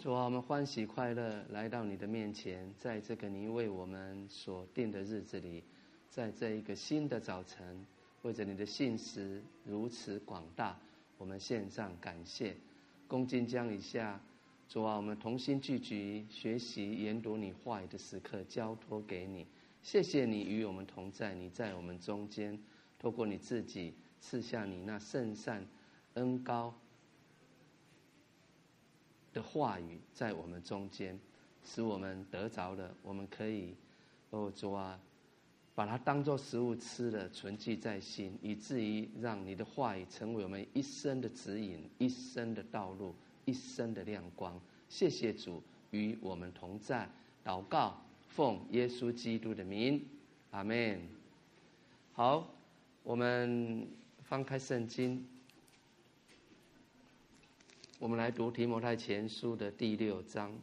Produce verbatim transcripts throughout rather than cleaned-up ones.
主啊，我们欢喜快乐来到你的面前，在这个你为我们所定的日子里，在这一个新的早晨，为着你的信实如此广大，我们献上感谢。恭敬将以下，主啊，我们同心聚集学习研读你话语的时刻交托给你。谢谢你与我们同在，你在我们中间，透过你自己赐下你那圣善恩膏的话语在我们中间，使我们得着了，我们可以哦主啊，把它当作食物吃了，存记在心，以至于让你的话语成为我们一生的指引，一生的道路，一生的亮光。谢谢主与我们同在，祷告奉耶稣基督的名，阿们。好，我们翻开圣经，我们来读提摩太前书的第六章。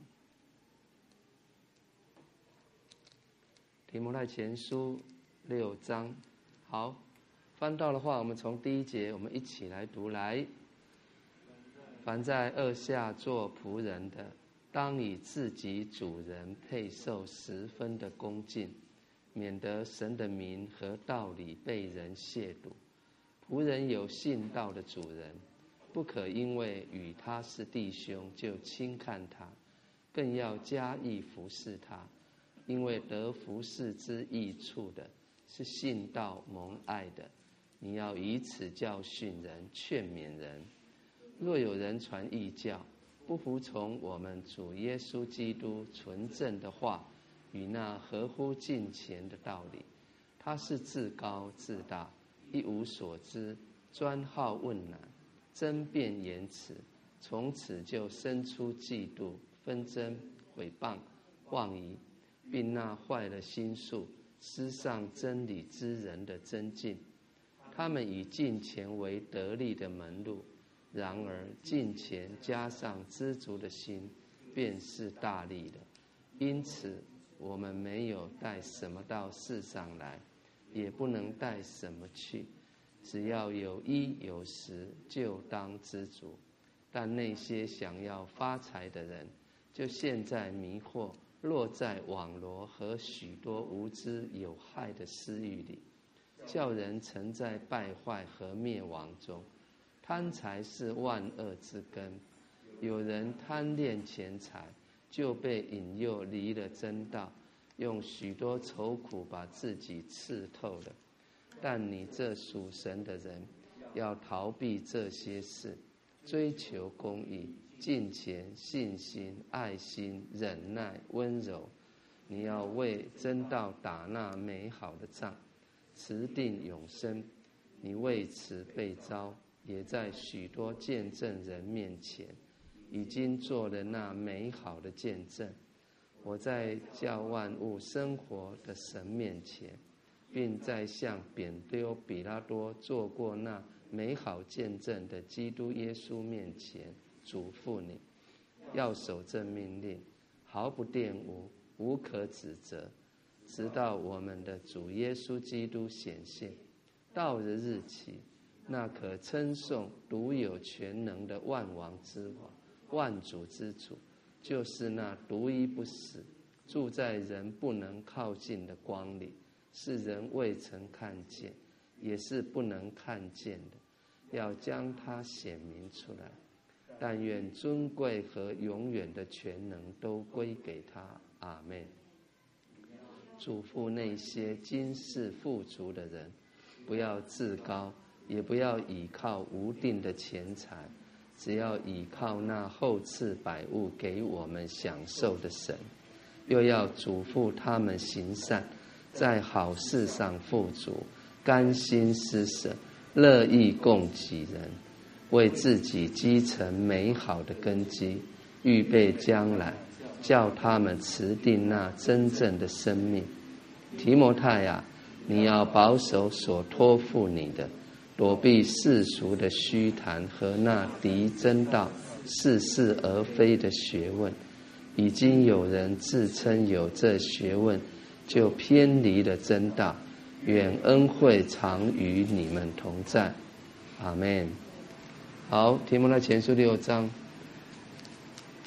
提摩太前书六章，好，翻到的话，我们从第一节，我们一起来读来。凡在恶下做仆人的，当以自己主人配受十分的恭敬，免得神的名和道理被人亵渎。仆人有信道的主人，不可因为与他是弟兄就轻看他，更要加以服侍他，因为得服侍之益处的是信道蒙爱的。你要以此教训人，劝勉人。若有人传异教，不服从我们主耶稣基督纯正的话与那合乎敬虔的道理，他是自高自大，一无所知，专好问难，争辩言辞，从此就生出嫉妒、纷争、毁谤、妄疑，并那坏了心术、失丧真理之人的增进。他们以敬虔为得力的门路，然而敬虔加上知足的心，便是大利了。因此我们没有带什么到世上来，也不能带什么去，只要有衣有食，就当知足。但那些想要发财的人，就陷在迷惑，落在网罗和许多无知有害的私欲里，叫人沉在败坏和灭亡中。贪财是万恶之根，有人贪恋钱财，就被引诱离了真道，用许多愁苦把自己刺透了。但你这属神的人，要逃避这些事，追求公义、敬虔、信心、爱心、忍耐、温柔。你要为真道打那美好的仗，持定永生。你为此被召，也在许多见证人面前已经做了那美好的见证。我在叫万物生活的神面前，并在向贬丢比拉多做过那美好见证的基督耶稣面前，嘱咐你要守这命令，毫不玷污，无可指责，直到我们的主耶稣基督显现。到了日期，那可称颂独有全能的万王之王、万主之主，就是那独一不死，住在人不能靠近的光里，是人未曾看见，也是不能看见的，要将它显明出来。但愿尊贵和永远的全能都归给他。阿们。嘱咐那些今世富足的人，不要自高，也不要倚靠无定的钱财，只要倚靠那厚赐百物给我们享受的神。又要嘱咐他们行善，在好事上富足，甘心施舍，乐意供给人，为自己积成美好的根基，预备将来，叫他们持定那真正的生命。提摩太啊，你要保守所托付你的，躲避世俗的虚谈和那敌真道、似是而非的学问。已经有人自称有这学问，就偏离了真道。愿恩惠常与你们同在。阿们。好，提摩太前书六章，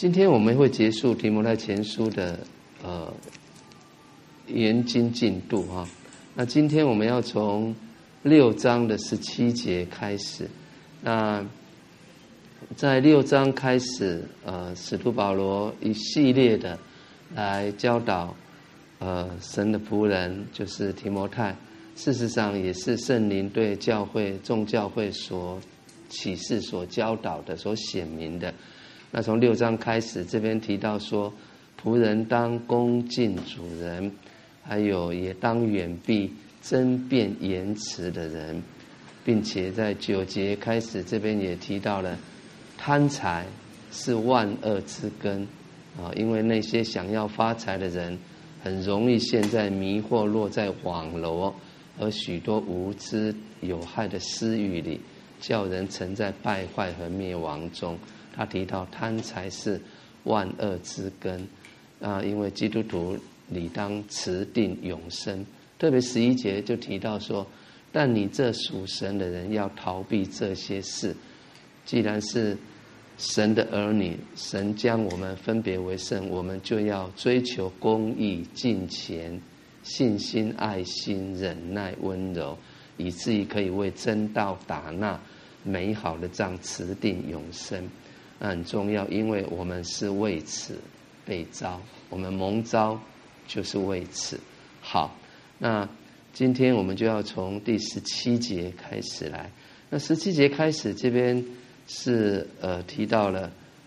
今天我们会结束提摩太前书的呃研经进度哈。那今天我们要从六章的十七节开始。那在六章开始，呃，使徒保罗一系列的来教导呃神的仆人，就是提摩太。事实上也是圣灵对教会众教会所启示、所教导的、所显明的。那从六章开始，这边提到说，仆人当恭敬主人，还有也当远避争辩言辞的人，并且在九节开始，这边也提到了贪财是万恶之根啊，因为那些想要发财的人，很容易陷在迷惑、落在网罗而许多无知有害的私欲里，叫人沉在败坏和灭亡中。他提到贪财是万恶之根啊，因为基督徒理当持定永生。特别十一节就提到说，但你这属神的人要逃避这些事。既然是神的儿女，神将我们分别为圣，我们就要追求公义、敬虔、信心、爱心、忍耐、温柔，以至于可以为真道打那美好的仗，持定永生。那很重要，因为我们是为此被召，我们蒙召就是为此。好，那今天我们就要从第十七节开始来。那十七节开始，这边是呃提到了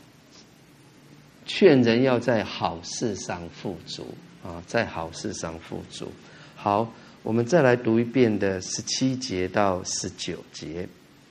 劝人要在好事上富足啊，在好事上富足。好，我们再来读一遍的十七节到十九节。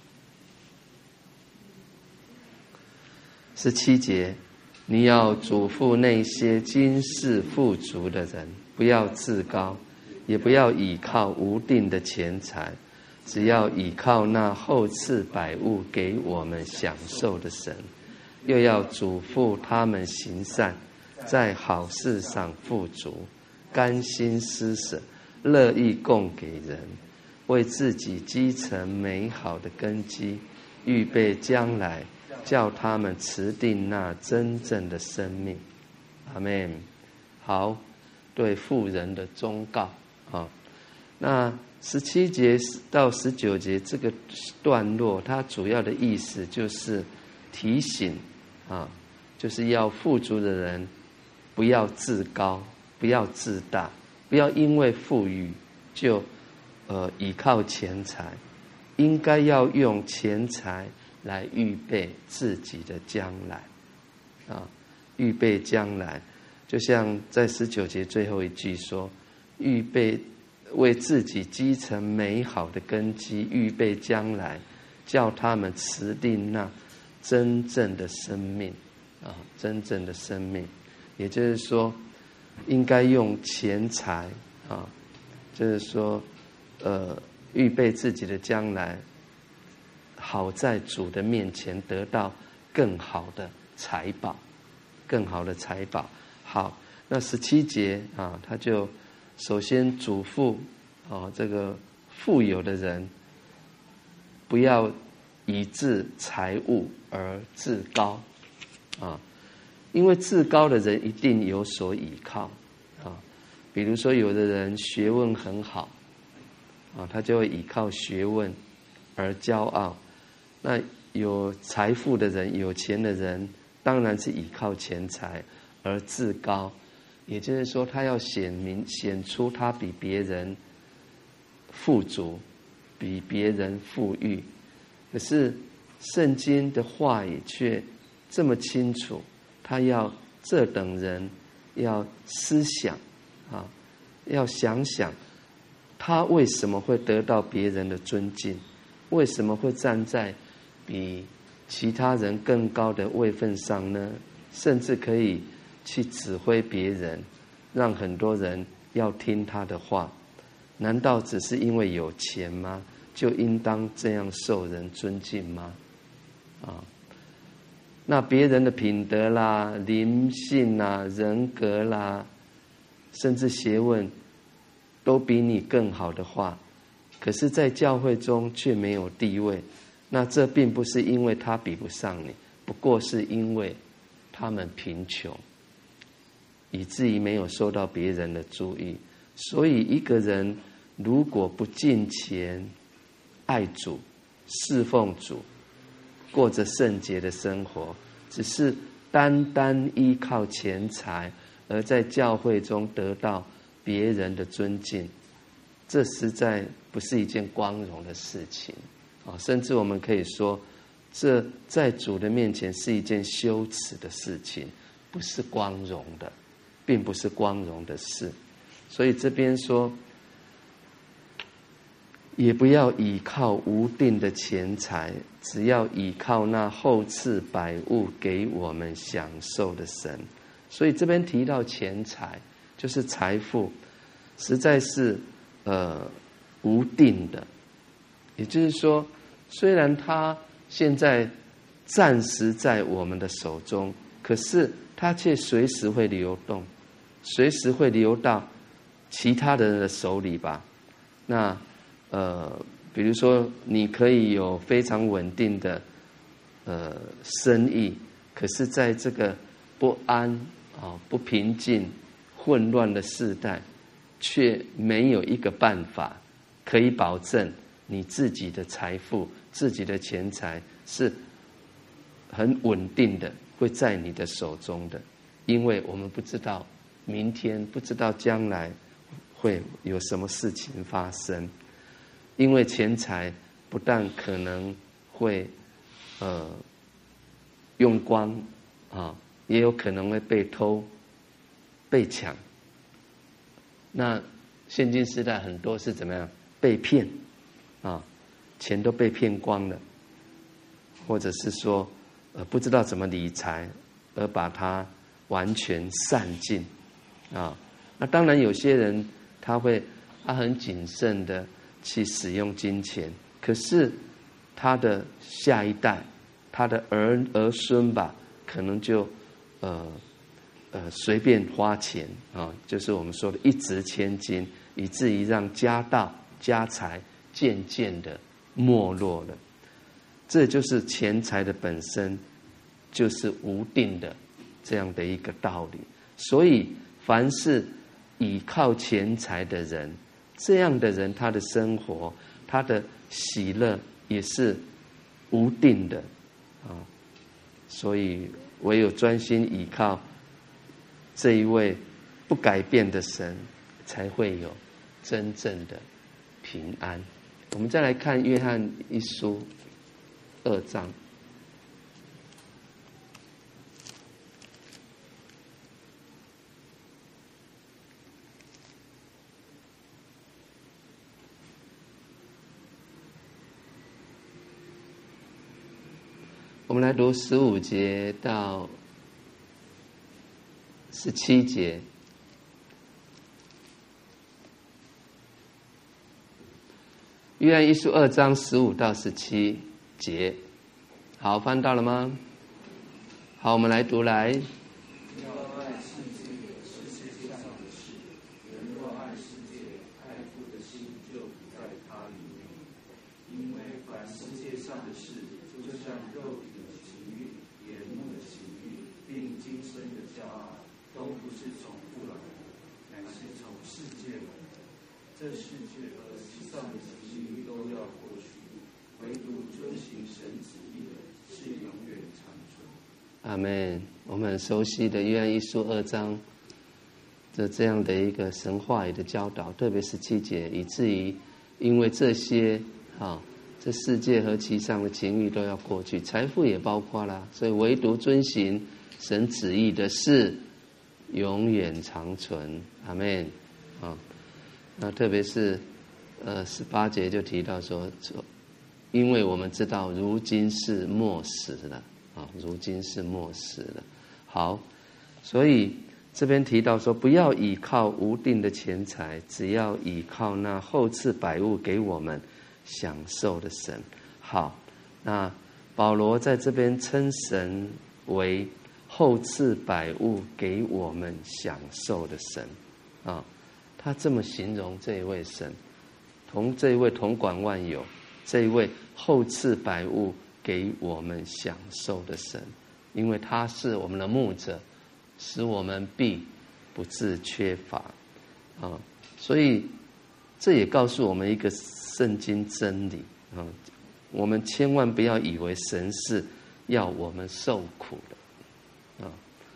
十七节，你要嘱咐那些今世富足的人，不要自高，也不要倚靠无定的钱财，只要倚靠那厚赐百物给我们享受的神。又要嘱咐他们行善，在好事上富足，甘心施舍，乐意供给人，为自己积成美好的根基，预备将来叫他们持定那真正的生命。阿们。好，对妇人的忠告啊。那十七节到十九节这个段落，它主要的意思就是提醒啊，就是要富足的人不要自高，不要自大，不要因为富裕就呃倚靠钱财，应该要用钱财来预备自己的将来啊，预备将来，就像在十九节最后一句说，预备为自己积成美好的根基，预备将来叫他们持定那真正的生命啊，真正的生命，也就是说应该用钱财啊，就是说呃预备自己的将来，好在主的面前得到更好的财宝，更好的财宝。好，那十七节啊，他就首先嘱咐啊，这个富有的人不要以致财物而自高啊，因为自高的人一定有所倚靠啊。比如说，有的人学问很好啊，他就会倚靠学问而骄傲。那有财富的人、有钱的人，当然是倚靠钱财而自高，也就是说，他要显明、显出他比别人富足，比别人富裕。可是圣经的话语却这么清楚，他要这等人要思想啊，要想想他为什么会得到别人的尊敬，为什么会站在比其他人更高的位分上呢？甚至可以去指挥别人，让很多人要听他的话。难道只是因为有钱吗？就应当这样受人尊敬吗？啊，那别人的品德啦、灵性啦、人格啦，甚至学问，都比你更好的话，可是在教会中却没有地位，那这并不是因为他比不上你，不过是因为他们贫穷，以至于没有受到别人的注意。所以一个人如果不敬虔、爱主、侍奉主，过着圣洁的生活，只是单单依靠钱财，而在教会中得到别人的尊敬，这实在不是一件光荣的事情啊！甚至我们可以说，这在主的面前是一件羞耻的事情，不是光荣的，并不是光荣的事。所以这边说，也不要倚靠无定的钱财，只要倚靠那厚赐百物给我们享受的神。所以这边提到钱财，就是财富，实在是呃无定的。也就是说，虽然它现在暂时在我们的手中，可是它却随时会流动，随时会流到其他的人的手里吧。那呃，比如说你可以有非常稳定的呃生意，可是在这个不安啊、不平静、混乱的世代，却没有一个办法可以保证你自己的财富、自己的钱财是很稳定的，会在你的手中的。因为我们不知道明天，不知道将来会有什么事情发生。因为钱财不但可能会呃用光啊，也有可能会被偷、被抢。那现今时代很多是怎么样？被骗啊，钱都被骗光了，或者是说呃不知道怎么理财，而把它完全散尽啊。那当然有些人他会他很谨慎的去使用金钱，可是他的下一代，他的儿儿孙吧，可能就呃呃随便花钱啊，就是我们说的一掷千金，以至于让家道家财渐渐的没落了。这就是钱财的本身就是无定的这样的一个道理。所以凡是倚靠钱财的人，这样的人他的生活，他的喜乐也是无定的啊。所以唯有专心倚靠这一位不改变的神，才会有真正的平安。我们再来看约翰一书二章。我们来读十五节到十七节。约翰一书二章十五到十七节，好，翻到了吗？好，我们来读来。 要爱世界，是世界上的事。人若爱世界，爱父的心就不在他里面。因为凡世界上的事，就像肉体的情欲、眼目的情欲，并今生的骄傲，都不是从父来的，乃是从世界来的。这世界和其上的情欲都要过去，唯独遵行神旨意的，是永远长存。 阿们。我们很熟悉的约翰一书二章的这样的一个神话语的教导，特别是七节，以至于因为这些啊，这世界和其上的情欲都要过去，财富也包括啦，所以唯独遵行神旨意的事永远长存。阿们。啊，那特别是呃十八节就提到说，因为我们知道如今是末时了啊，如今是末时了。好，所以这边提到说，不要倚靠无定的钱财，只要倚靠那厚赐百物给我们享受的神。好，那保罗在这边称神为厚赐百物给我们享受的神啊，他这么形容这一位神，同这一位统管万有，这一位厚赐百物给我们享受的神。 因为他是我们的牧者，使我们必不致缺乏啊。所以这也告诉我们一个圣经真理啊，我们千万不要以为神是要我们受苦的啊，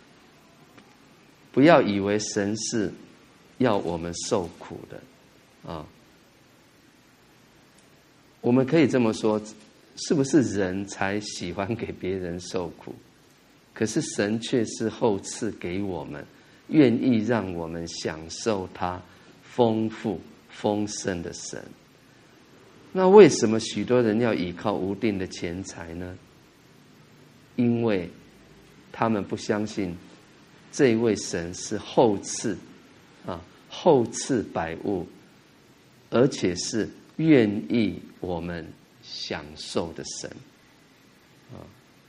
不要以为神是要我们受苦的啊。我们可以这么说，是不是人才喜欢给别人受苦？可是神却是厚赐给我们，愿意让我们享受他丰富丰盛的神。那为什么许多人要依靠无定的钱财呢？因为他们不相信这位神是厚赐啊，厚赐百物，而且是愿意我们享受的神啊。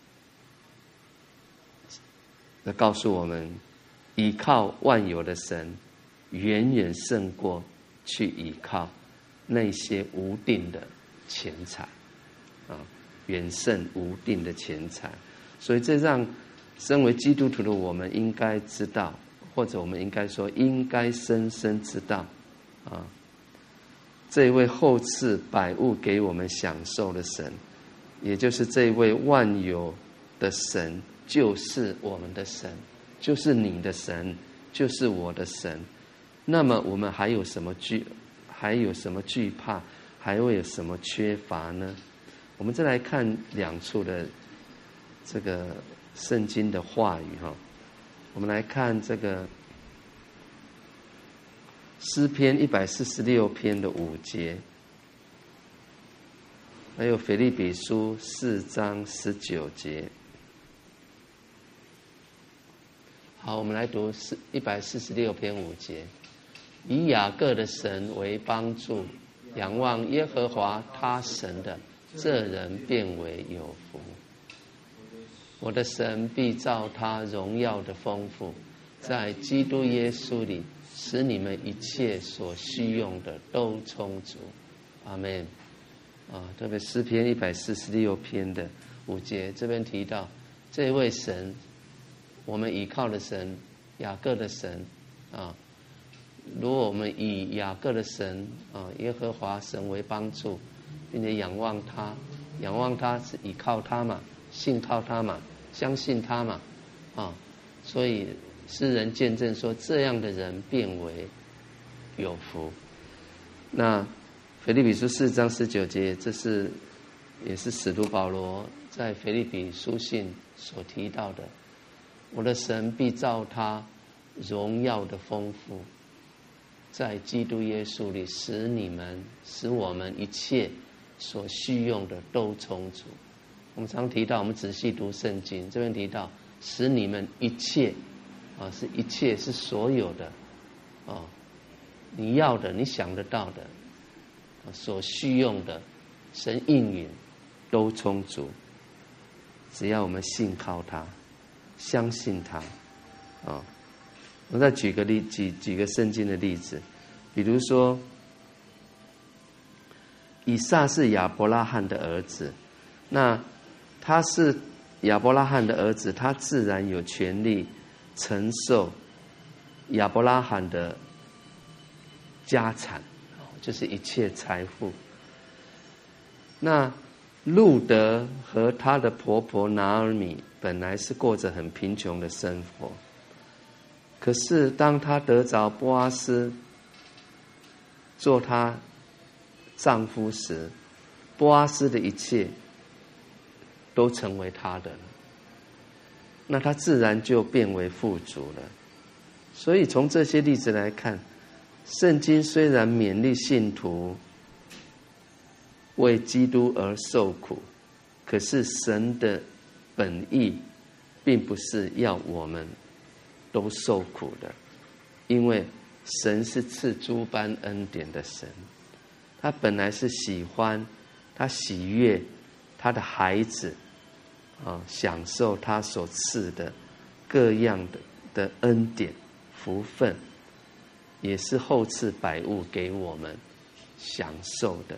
那告诉我们，依靠万有的神，远远胜过去依靠那些无定的钱财啊，远胜无定的钱财。所以这让身为基督徒的我们应该知道，或者我们应该说应该深深知道啊，这位厚赐百物给我们享受的神，也就是这位万有的神，就是我们的神，就是你的神，就是我的神。那么我们还有什么惧还有什么惧怕，还会有什么缺乏呢？我们再来看两处的这个圣经的话语哈。我们来看这个诗篇一百四十六篇的五节，还有腓立比书四章十九节。好，我们来读一百四十六篇五节。以雅各的神为帮助，仰望耶和华他神的，这人便为有福。我的神必照他荣耀的丰富，在基督耶稣里，使你们一切所需用的都充足。阿们。啊，特别诗篇一百四十六篇的五节，这边提到这位神，我们依靠的神，雅各的神啊。如果我们以雅各的神啊，耶和华神为帮助，并且仰望他，仰望他是依靠他嘛，信靠他嘛，相信他嘛，啊，所以诗人见证说，这样的人变为有福。那腓立比书四章十九节，这是也是使徒保罗在腓立比书信所提到的，我的神必照他荣耀的丰富，在基督耶稣里，使你们使我们一切所需用的都充足。我们常提到，我们仔细读圣经，这边提到使你们一切啊，是一切，是所有的啊，你要的，你想得到的，啊，所需用的，神应允都充足。只要我们信靠他，相信他啊。我再举个例，举举个圣经的例子，比如说，以撒是亚伯拉罕的儿子，那他是亚伯拉罕的儿子，他自然有权利承受亚伯拉罕的家产，就是一切财富。那路德和他的婆婆拿尔米本来是过着很贫穷的生活。可是当她得着波阿斯做她丈夫时，波阿斯的一切都成为她的了，那她自然就变为富足了。所以从这些例子来看，圣经虽然勉励信徒为基督而受苦，可是神的本意并不是要我们都受苦的，因为神是赐诸般恩典的神，他本来是喜欢，他喜悦他的孩子啊，享受他所赐的各样的的恩典福分，也是厚赐百物给我们享受的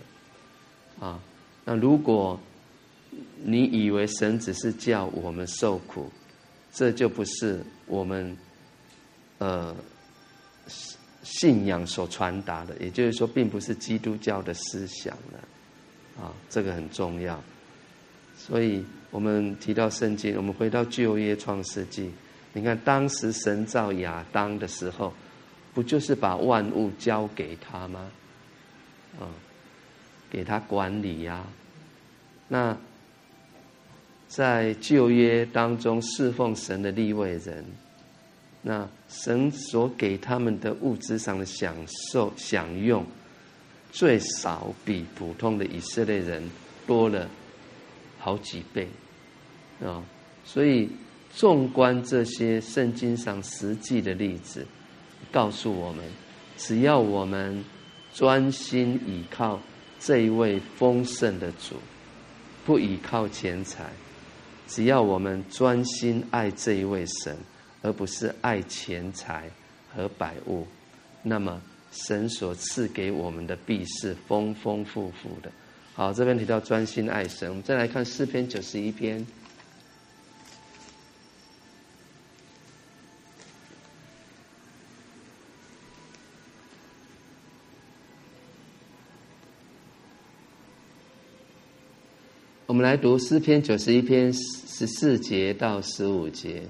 啊。那如果你以为神只是叫我们受苦， 这就不是我们呃信仰所传达的，也就是说，并不是基督教的思想了啊，这个很重要。所以我们提到圣经，我们回到旧约创世纪，你看当时神造亚当的时候，不就是把万物交给他吗？啊，给他管理呀、啊。那在旧约当中侍奉神的利未人，那神所给他们的物质上的享受享用，最少比普通的以色列人多了好几倍啊！所以纵观这些圣经上实际的例子，告诉我们，只要我们专心倚靠这一位丰盛的主，不倚靠钱财，只要我们专心爱这一位神，而不是爱钱财和百物，那么神所赐给我们的必是丰丰富富的。好，这边提到专心爱神，我们再来看诗篇九十一篇。我们来读诗篇九十一篇十四节到十五节。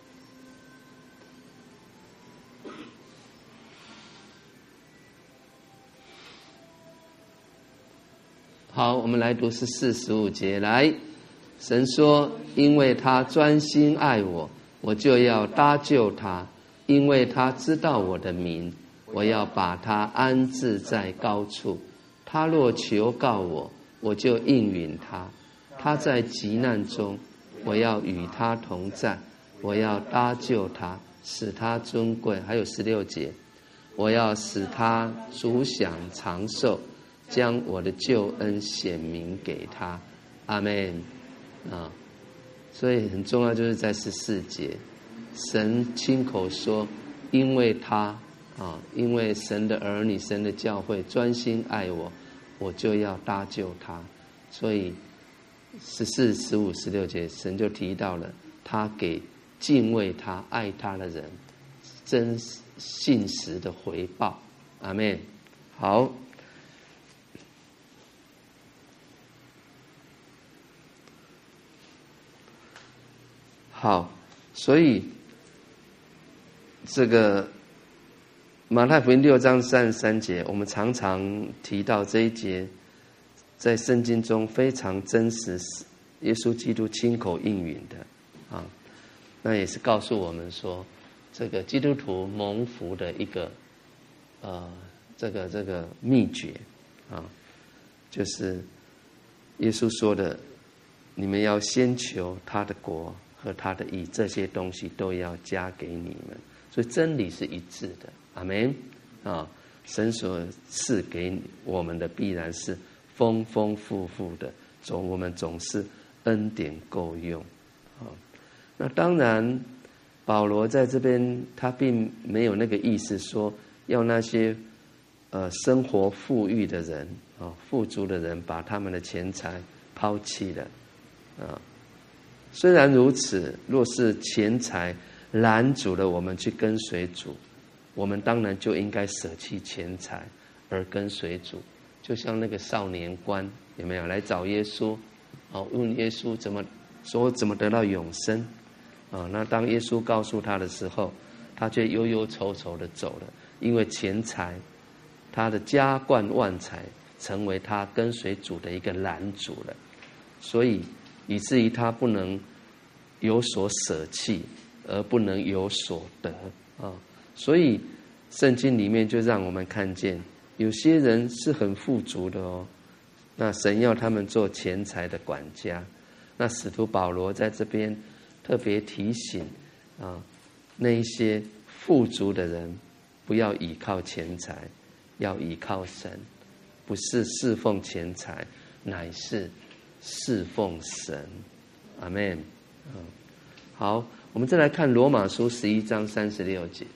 好，我们来读十四、十五节。来，神说：“因为他专心爱我，我就要搭救他；因为他知道我的名，我要把他安置在高处。他若求告我，我就应允他。他在急难中，我要与他同在，我要搭救他，使他尊贵。”还有十六节，我要使他主享长寿，将我的救恩显明给他。阿们啊！所以很重要，就是在十四节，神亲口说，因为他啊，因为神的儿女、神的教会专心爱我，我就要搭救他。所以十四、十五、十六节，神就提到了他给敬畏他、爱他的人真信实的回报。阿们。好。好，所以这个马太福音六章三十三节，我们常常提到这一节，在圣经中非常真实，耶稣基督亲口应允的啊。那也是告诉我们说，这个基督徒蒙福的一个呃，这个这个秘诀啊，就是耶稣说的：“你们要先求他的国和他的义，这些东西都要加给你们。”所以真理是一致的。阿们啊！神所赐给我们的必然是丰丰富富的，总我们总是恩典够用啊。那当然，保罗在这边他并没有那个意思说要那些呃生活富裕的人啊、富足的人把他们的钱财抛弃了啊。虽然如此，若是钱财拦阻了我们去跟随主，我们当然就应该舍弃钱财而跟随主。就像那个少年官有没有来找耶稣啊？问耶稣怎么说怎么得到永生啊？那当耶稣告诉他的时候，他却忧忧愁愁的走了，因为钱财，他的家冠万财，成为他跟随主的一个拦阻了，所以以至于他不能有所舍弃，而不能有所得啊。所以圣经里面就让我们看见，有些人是很富足的哦，那神要他们做钱财的管家。那使徒保罗在这边特别提醒啊，那一些富足的人不要倚靠钱财，要倚靠神，不是侍奉钱财，乃是侍奉神。阿们。好，我们再来看罗马书十一章三十六节。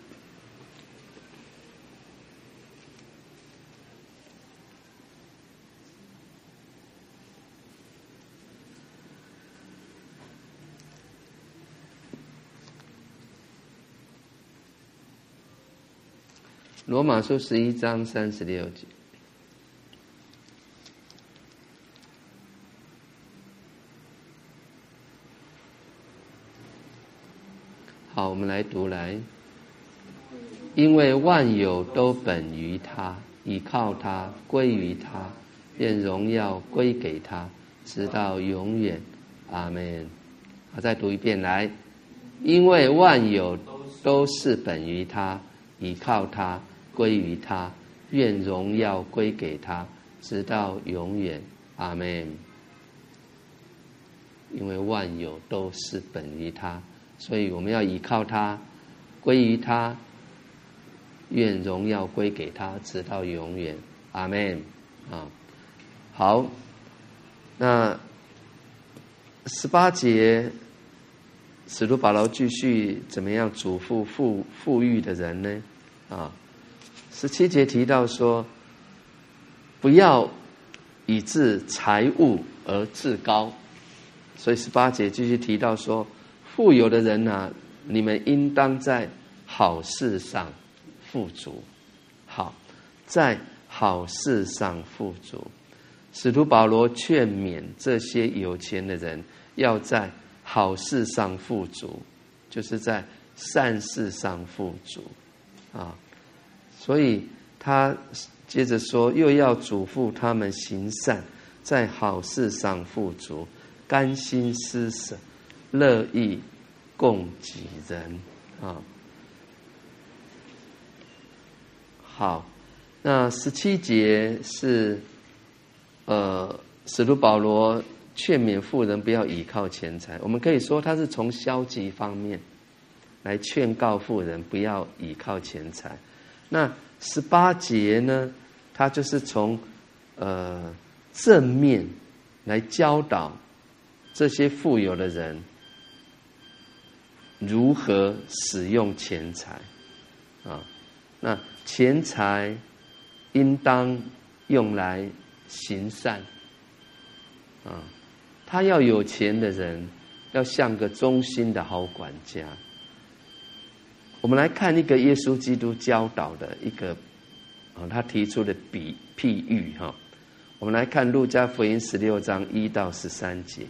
罗马书十一章三十六节。好，我们来读来。因为万有都本于他，倚靠他，归于他，愿荣耀归给他，直到永远。阿们。好，再读一遍来。因为万有都是本于他，倚靠他，归于他，愿荣耀归给他，直到永远。阿们。因为万有都是本于他，所以我们要倚靠他，归于他，愿荣耀归给他，直到永远。阿们。啊，好，那十八节，使徒保罗继续怎么样嘱咐富富裕的人呢？啊，十七节提到说，不要以致财物而自高，所以十八节继续提到说，富有的人啊，你们应当在好事上富足。好，在好事上富足。使徒保罗劝勉这些有钱的人，要在好事上富足，就是在善事上富足啊。所以他接着说，又要嘱咐他们行善，在好事上富足，甘心施舍，乐意供给人啊。好，那十七节是呃，使徒保罗劝勉富人不要倚靠钱财。我们可以说他是从消极方面来劝告富人不要倚靠钱财。那十八节呢，他就是从呃正面来教导这些富有的人如何使用钱财啊。那钱财应当用来行善啊，他要有钱的人要像个忠心的好管家。我们来看一个耶稣基督教导的一个啊，他提出的比譬喻哈。我们来看路加福音十六章一到十三节。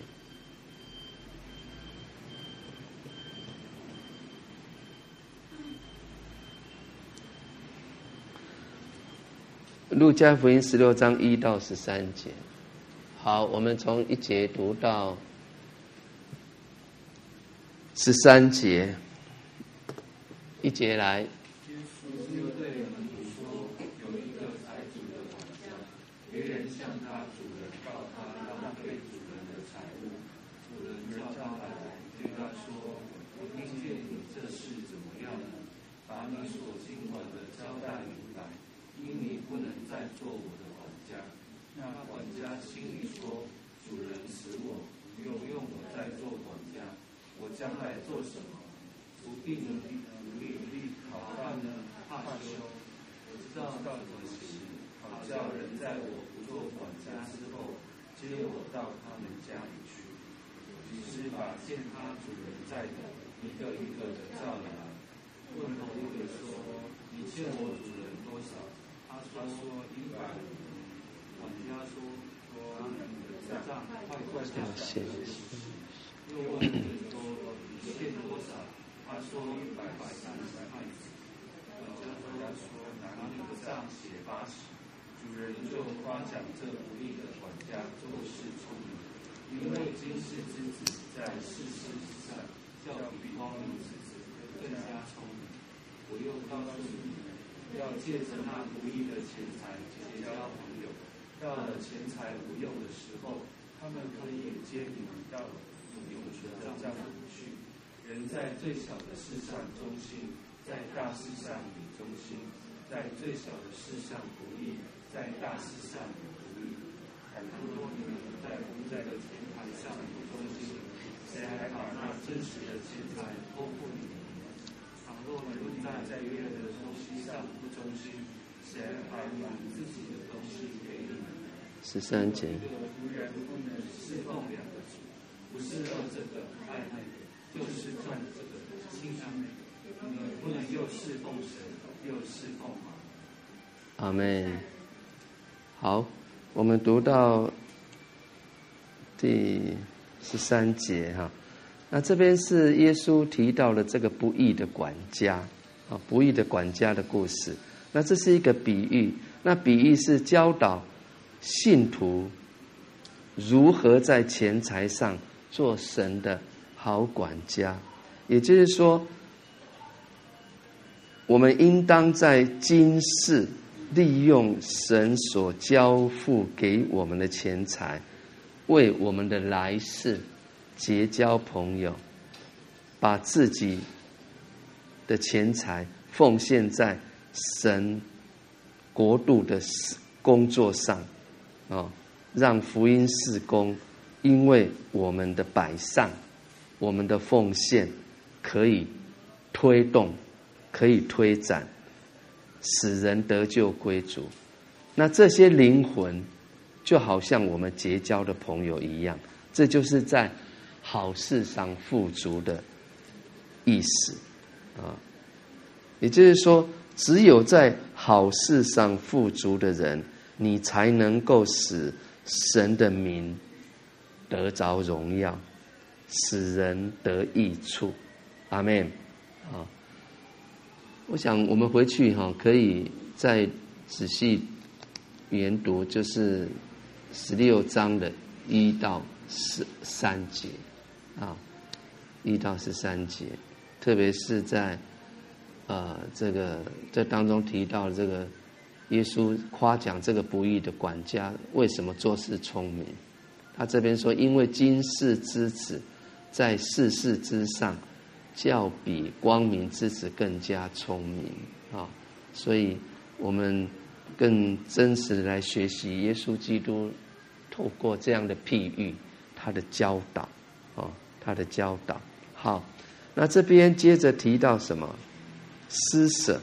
路加福音十六章一到十三节。好，我们从一节读到十三节，一节来。 耶稣就对门徒说，有一个财主的管家，别人向他主人告他浪费主人的财物，主人叫他来，对他说：“我听见你这事怎么样呢？把你所经管的交代明白，因你不能再做我的管家。”那管家心里说：“主人使我，又用我再做管家，我将来做什么？不必努力努力力讨饭呢，怕羞。我知道怎么行，好叫人在我不做管家之后，接我到他们家里去。于是把欠他主人债的一个一个的叫来，问头一个说：你欠我主人多少？他说一百。管家说：说你的账快快下来。又问人说：你欠多少？他说一百三十块子。管家说：拿你的账写八十。主人就夸奖这不义的管家做事聪明，因为今世之子在世事之上，较比光明之子更加聪明。我又告诉你们，要借着那不义的钱财结交朋友，到了钱财无用的时候，他们可以接你们到永存的帐篷去。人在最小的事上忠心，在大事上也忠心；在最小的事上不义，在大事上也不义。倘若你们在不在的钱财上不忠心，谁还把那真实的钱财托付你们？倘若你们在在别人的东西上不忠心，谁还把你们自己的东西给你们？ 十三节。 仆人不能侍奉两个主，不是爱这个爱那个，就是赚这个轻那个。你们不能又侍奉神，又侍奉马。 阿们。好，我们读到第十三节哈。那这边是耶稣提到了这个不义的管家啊，不义的管家的故事。那这是一个比喻，那比喻是教导信徒如何在钱财上做神的好管家。也就是说，我们应当在今世利用神所交付给我们的钱财，为我们的来世结交朋友，把自己的钱财奉献在神国度的工作上，哦，让福音事工因为我们的摆上，我们的奉献可以推动，可以推展，使人得救归主。那这些灵魂就好像我们结交的朋友一样，这就是在好事上富足的意思啊。也就是说，只有在好事上富足的人，你才能够使神的名得着荣耀，使人得益处。阿们。啊，我想我们回去哈，可以再仔细研读，就是十六章的一到十三节啊，一到十三节，特别是在呃这个这当中提到这个耶稣夸奖这个不义的管家为什么做事聪明。他这边说，因为今世之子在世事之上，较比光明之子更加聪明啊，所以我们更真实的来学习耶稣基督透过这样的譬喻，他的教导啊，他的教导。好，那这边接着提到什么？施舍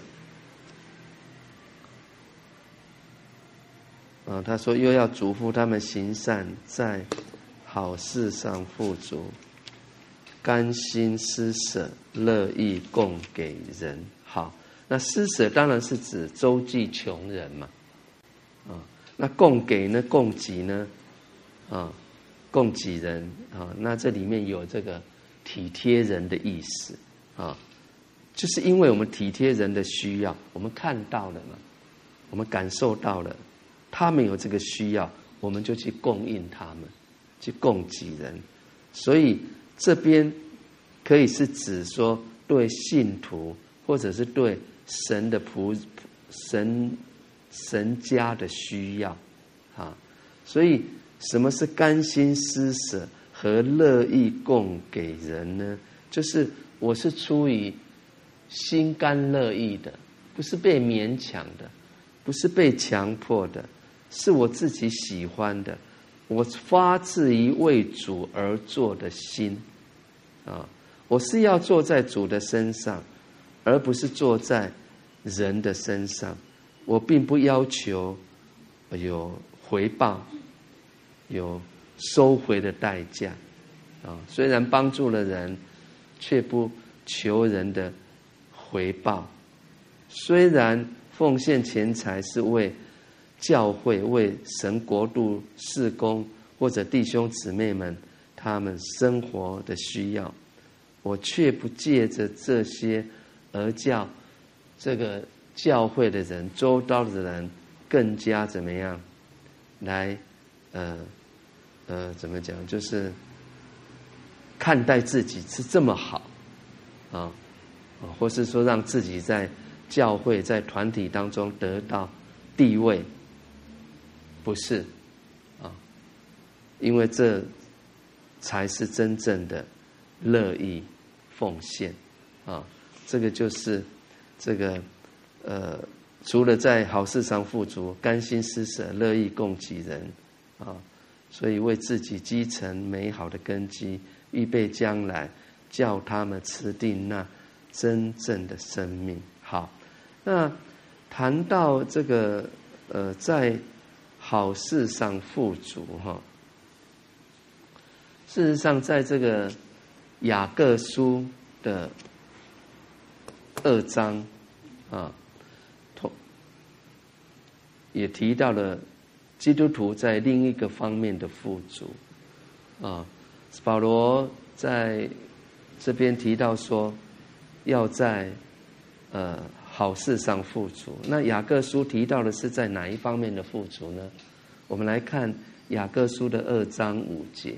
啊，他说又要嘱咐他们行善，在好事上富足，甘心施舍，乐意供给人。好，那施舍当然是指周济穷人嘛，啊，那供给呢？供给呢？啊，供给人啊，那这里面有这个体贴人的意思啊，就是因为我们体贴人的需要，我们看到了嘛，我们感受到了，他们有这个需要，我们就去供应他们，去供给人。所以这边可以是指说对信徒，或者是对神的仆神神家的需要啊。所以什么是甘心施舍和乐意供给人呢？就是我是出于心甘乐意的，不是被勉强的，不是被强迫的，是我自己喜欢的，我发自于为主而做的心啊。我是要坐在主的身上，而不是坐在人的身上。我并不要求有回报，有收回的代价啊。虽然帮助了人，却不求人的回报。虽然奉献钱财是为教会、为神国度事工，或者弟兄姊妹们他们生活的需要，我却不借着这些而叫这个教会的人、周遭的人更加怎么样来呃呃怎么讲，就是看待自己是这么好啊，或是说让自己在教会、在团体当中得到地位，不是啊，因为这才是真正的乐意奉献啊。这个就是这个呃，除了在好事上富足，甘心施舍，乐意供给人啊，所以为自己积成美好的根基，预备将来叫他们持定那真正的生命。好，那谈到这个呃，在好事上富足哈，事实上在这个雅各书的二章啊， 也提到了基督徒在另一个方面的富足啊。保罗在这边提到说，要在呃好事上富足。那雅各书提到的是在哪一方面的富足呢？我们来看雅各书的二章五节。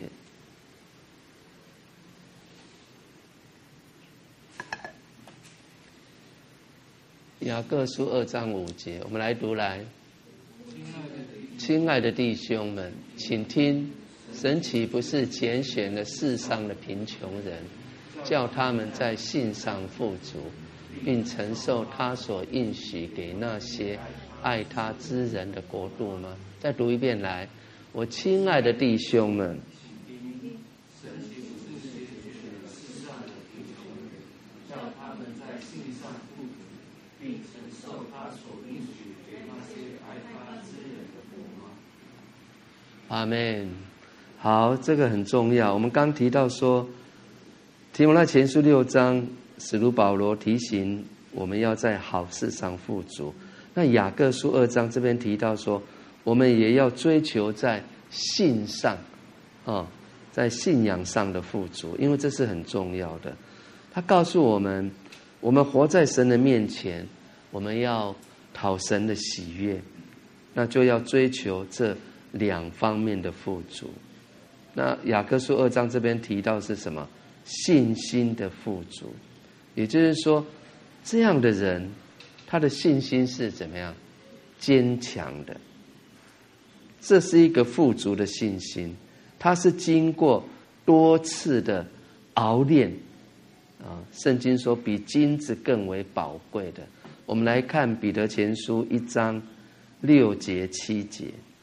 雅各书二章五节，我们来读来。亲爱的弟兄们，请听，神岂不是拣选了世上的贫穷人，叫他们在信上富足，并承受他所应许给那些爱他之人的国度吗？再读一遍来。我亲爱的弟兄们， 神岂不是拣选了世上的贫穷人，叫他们在信上富足，并承受他所应许给那些爱他之人的国吗？ 阿们。好，这个很重要。我们刚提到说，提摩太前书六章，使徒保罗提醒我们要在好事上富足。那雅各书二章这边提到说，我们也要追求在信上啊，在信仰上的富足，因为这是很重要的。他告诉我们，我们活在神的面前，我们要讨神的喜悦，那就要追求这两方面的富足。那雅各书二章这边提到是什么？信心的富足，也就是说，这样的人，他的信心是怎么样？坚强的。这是一个富足的信心，它是经过多次的熬炼啊。圣经说比金子更为宝贵的。我们来看彼得前书一章六节七节。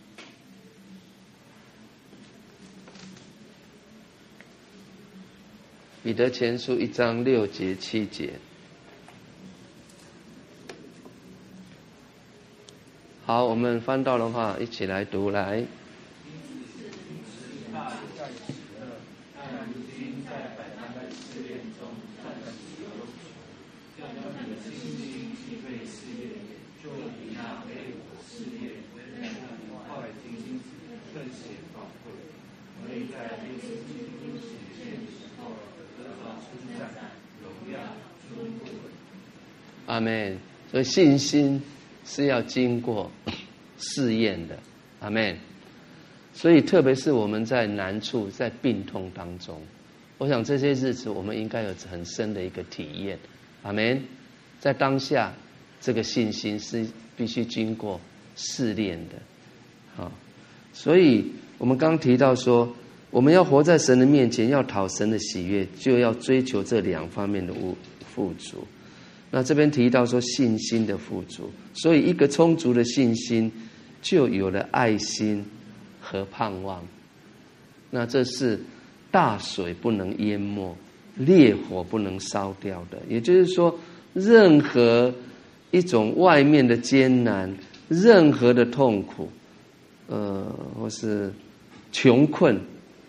彼得前书一章六节七节。好，我们翻到的话，一起来读来。阿们。所以信心是要经过试验的，阿们。所以特别是我们在难处、在病痛当中，我想这些日子我们应该有很深的一个体验，阿们。在当下，这个信心是必须经过试炼的，啊。所以我们刚提到说，我们要活在神的面前，要讨神的喜悦，就要追求这两方面的富足。那这边提到说信心的富足，所以一个充足的信心就有了爱心和盼望。那这是大水不能淹没，烈火不能烧掉的。也就是说，任何一种外面的艰难，任何的痛苦，呃，或是穷困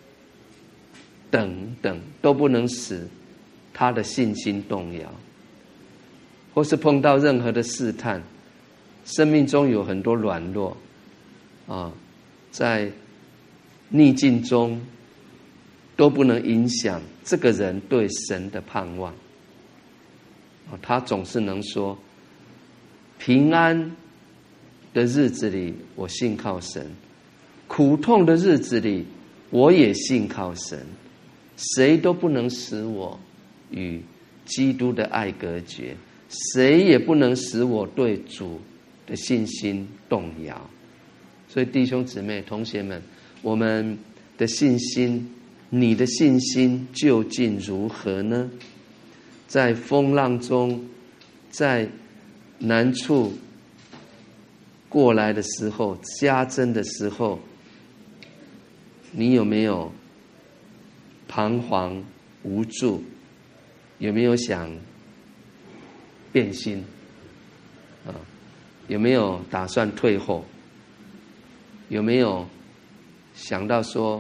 等等，都不能使他的信心动摇。或是碰到任何的试探，生命中有很多软弱啊，在逆境中都不能影响这个人对神的盼望啊。他总是能说，平安的日子里我信靠神，苦痛的日子里我也信靠神，谁都不能使我与基督的爱隔绝，谁也不能使我对主的信心动摇。所以弟兄姊妹同学们，我们的信心，你的信心究竟如何呢？在风浪中，在难处过来的时候，加增的时候，你有没有彷徨无助？有没有想变心啊？有没有打算退后？有没有想到说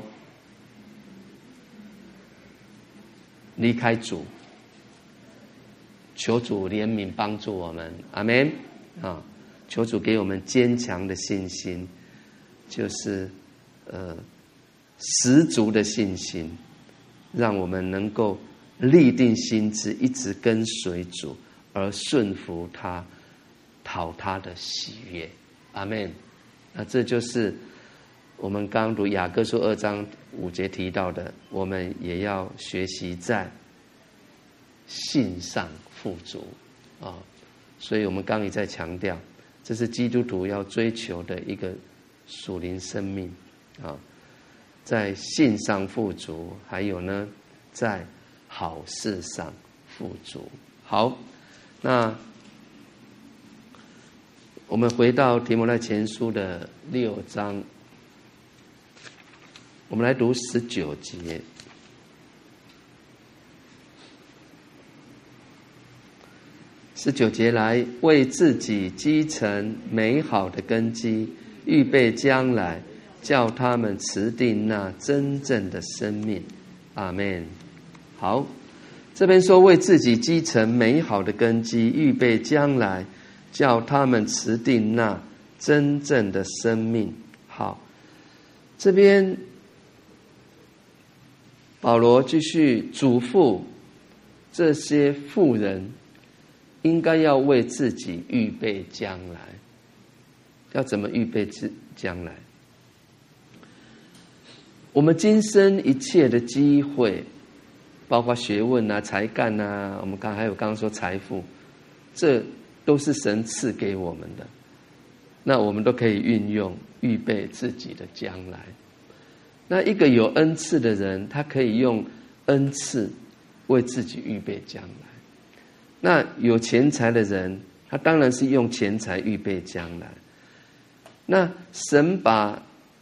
离开主？求主怜悯帮助我们，阿们啊！ 求主给我们坚强的信心，就是呃十足的信心，让我们能够立定心志，一直跟随主，而顺服他，讨他的喜悦。阿们。那这就是我们刚读雅各书二章五节提到的，我们也要学习在信上富足啊。所以我们刚一再强调，这是基督徒要追求的一个属灵生命啊，在信上富足，还有呢，在好事上富足。好，那我们回到提摩太前书的六章，我们来读十九节。十九节来，为自己积成美好的根基，预备将来，叫他们持定那真正的生命。阿们。好，这边说为自己积成美好的根基，预备将来，叫他们持定那真正的生命。好，这边保罗继续嘱咐这些妇人，应该要为自己预备将来。要怎么预备将来？我们今生一切的机会，包括学问啊、才干啊，我们刚还有刚刚说财富，这都是神赐给我们的，那我们都可以运用，预备自己的将来。那一个有恩赐的人，他可以用恩赐为自己预备将来。那有钱财的人，他当然是用钱财预备将来。那神把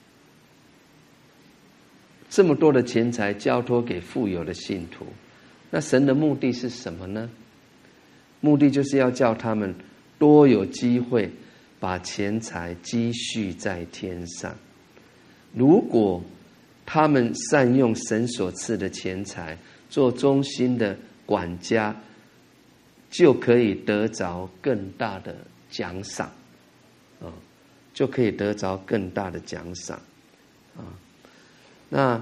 这么多的钱财交托给富有的信徒，那神的目的是什么呢？目的就是要叫他们多有机会把钱财积蓄在天上。如果他们善用神所赐的钱财，做忠心的管家，就可以得着更大的奖赏，啊，就可以得着更大的奖赏，啊。那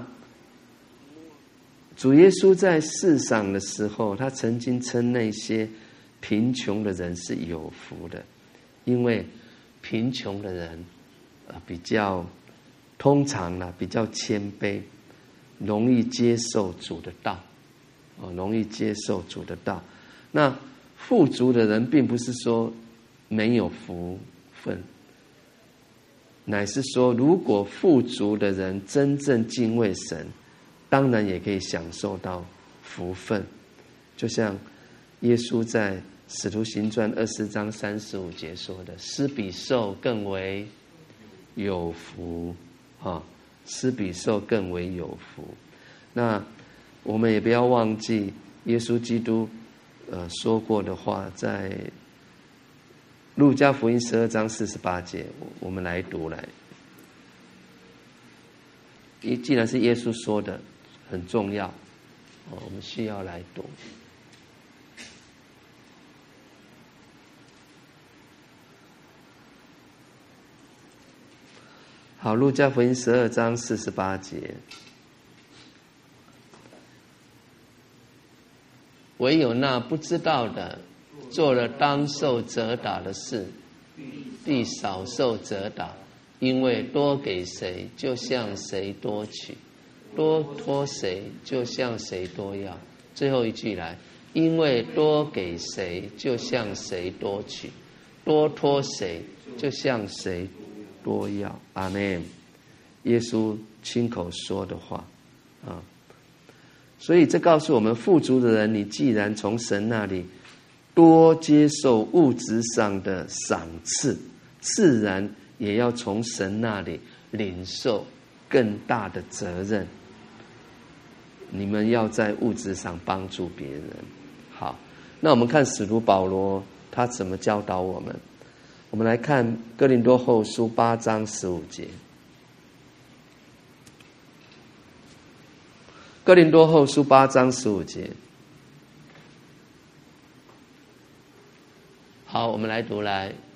主耶稣在世上的时候，他曾经称那些贫穷的人是有福的，因为贫穷的人呃比较通常呢比较谦卑，容易接受主的道，哦，容易接受主的道。那富足的人并不是说没有福分，乃是说如果富足的人真正敬畏神，当然也可以享受到福分。就像耶稣在使徒行传二十章三十五节说的，施比受更为有福，啊，施比受更为有福。那我们也不要忘记耶稣基督呃说过的话，在路加福音十二章四十八节，我们来读来。既然是耶稣说的，很重要，哦，我们需要来读。好，路加福音十二章四十八节。唯有那不知道的，做了当受责打的事，必少受责打，因为多给谁，就向谁多取；多托谁，就向谁多要。最后一句来，因为多给谁，就向谁多取；多托谁，就向谁多要。阿们。耶稣亲口说的话啊。所以这告诉我们，富足的人，你既然从神那里多接受物质上的赏赐，自然也要从神那里领受更大的责任。你们要在物质上帮助别人。好，那我们看使徒保罗他怎么教导我们。我们来看哥林多后书八章十五节。哥林多后书八章十五节。好，我们来读来。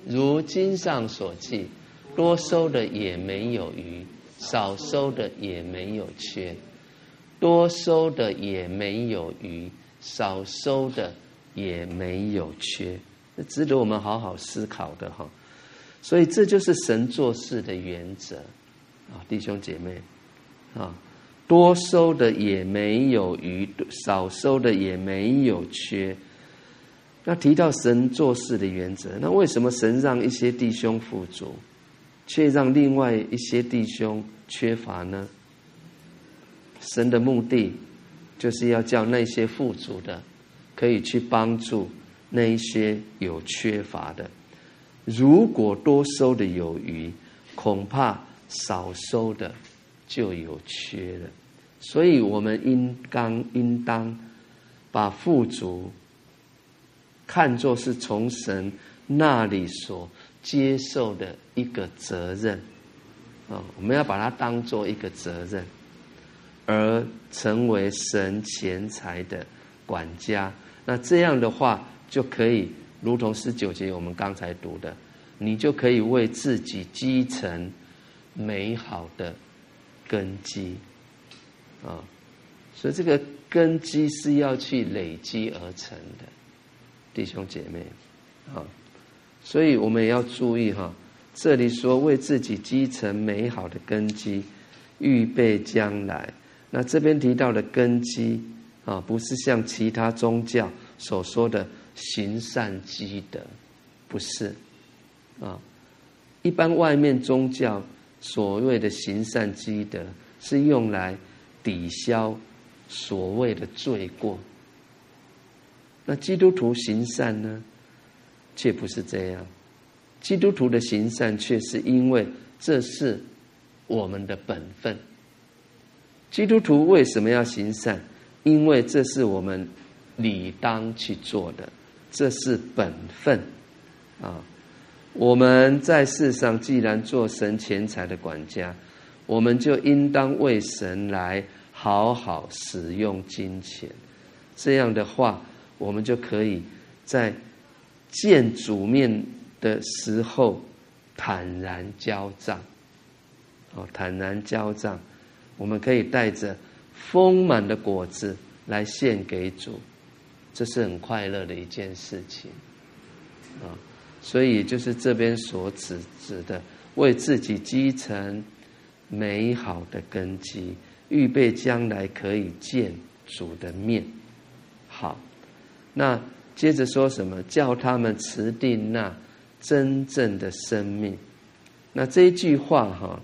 如经上所记，多收的也没有余，少收的也没有缺。多收的也没有余，少收的也没有缺，这值得我们好好思考的哈。所以这就是神做事的原则啊，弟兄姐妹啊，多收的也没有余，少收的也没有缺。那提到神做事的原则，那为什么神让一些弟兄富足，却让另外一些弟兄缺乏呢？神的目的就是要叫那些富足的可以去帮助那一些有缺乏的。如果多收的有余，恐怕少收的就有缺了。所以我们应当应当把富足看作是从神那里所接受的一个责任啊，我们要把它当作一个责任，而成为神钱财的管家。那这样的话，就可以如同十九节我们刚才读的，你就可以为自己积成美好的根基啊。所以这个根基是要去累积而成的，弟兄姐妹啊。所以我们也要注意哈，这里说为自己积成美好的根基，预备将来。那这边提到的根基啊，不是像其他宗教所说的行善积德，不是啊。一般外面宗教所谓的行善积德，是用来抵消所谓的罪过。那基督徒行善呢，却不是这样。基督徒的行善，却是因为这是我们的本分。基督徒为什么要行善？因为这是我们理当去做的，这是本分啊。我们在世上既然做神钱财的管家，我们就应当为神来好好使用金钱。这样的话，我们就可以在见主面的时候坦然交账。哦，坦然交账，我们可以带着丰满的果子来献给主，这是很快乐的一件事情啊。所以就是这边所指指的，为自己积成美好的根基，预备将来可以见主的面。好，那接着说什么？叫他们持定那真正的生命。那这一句话哈，